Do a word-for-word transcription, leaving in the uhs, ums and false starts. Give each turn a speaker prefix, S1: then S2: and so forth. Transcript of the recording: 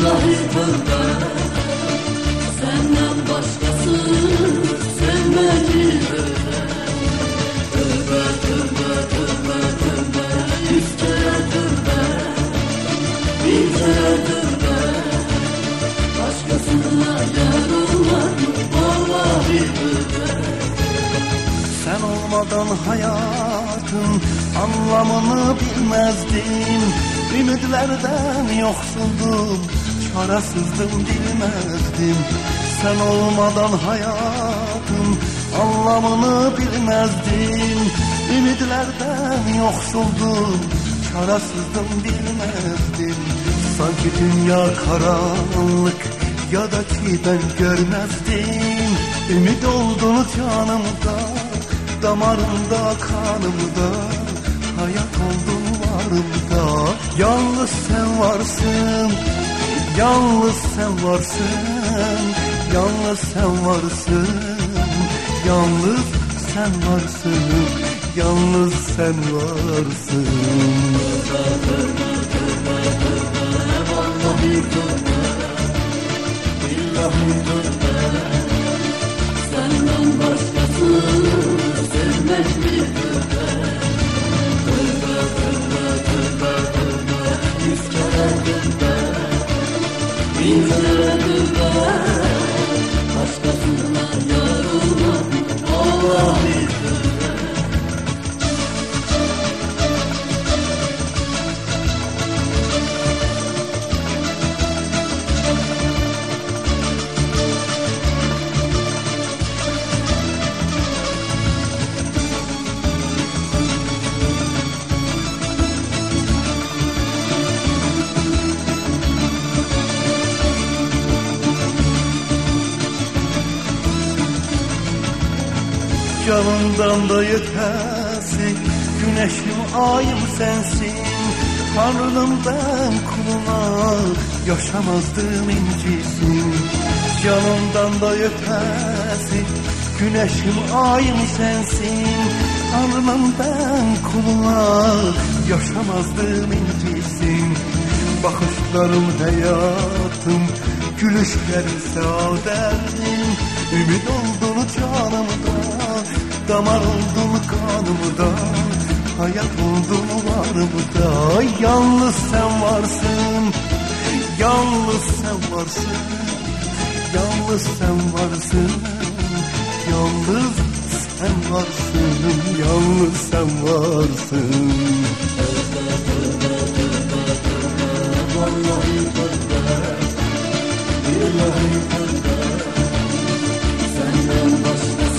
S1: Vallahi tövbe, senden başkasını sevmedim öyle. Tövbe tövbe tövbe tövbe, yüz kere tövbe, bin kere tövbe. Başkasına yar olmaz mı? Vallahi tövbe.
S2: Sen olmadan hayatın anlamını bilmezdim. Ümitlerden yoksuldum, çaresizdim, bilmezdim. Sen olmadan hayatın anlamını bilmezdim. Ümitlerden yoksuldum, çaresizdim, bilmezdim. Sanki dünya karanlık ya da ki ben görmezdim. Ümit oldun canımda, damarımda, kanımda, hayat oldun varımda. Yalnız sen varsın, yalnız sen varsın, yalnız sen varsın, yalnız sen varsın, yalnız sen varsın.
S1: Vallahi tövbe, billahi tövbe, senden başkasını sevmek mi tövbe? Tövbe tövbe tövbe tövbe, yüz kere tövbe, bin kere tövbe. Başkasına yar olmaz mı? Vallahi tövbe.
S2: Canımdan da yetersin, güneşim ayım sensin. Tanrım ben kuluna, yaşamazdım incisin. Canımdan da yetersin, güneşim ayım sensin. Tanrım ben kuluna, yaşamazdım incisin. Bakışlarım hayatım, gülüşlerim saadetim. Ümit oldun canımda, damar oldun kanımda, hayat oldun varımda. Yalnız sen varsın, yalnız sen varsın, yalnız sen varsın, yalnız sen varsın, yalnız sen varsın.
S1: Vallahi tövbe, billahi tövbe, senden başka